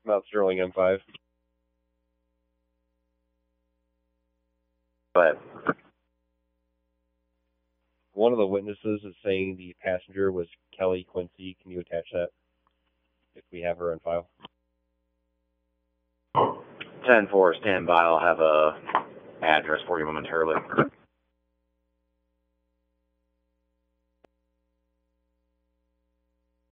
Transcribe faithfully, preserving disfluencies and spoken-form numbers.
Mount Sterling M five. Go ahead. One of the witnesses is saying the passenger was Kelly Quincy. Can you attach that if we have her on file? ten four, stand by. I'll have a address for you momentarily.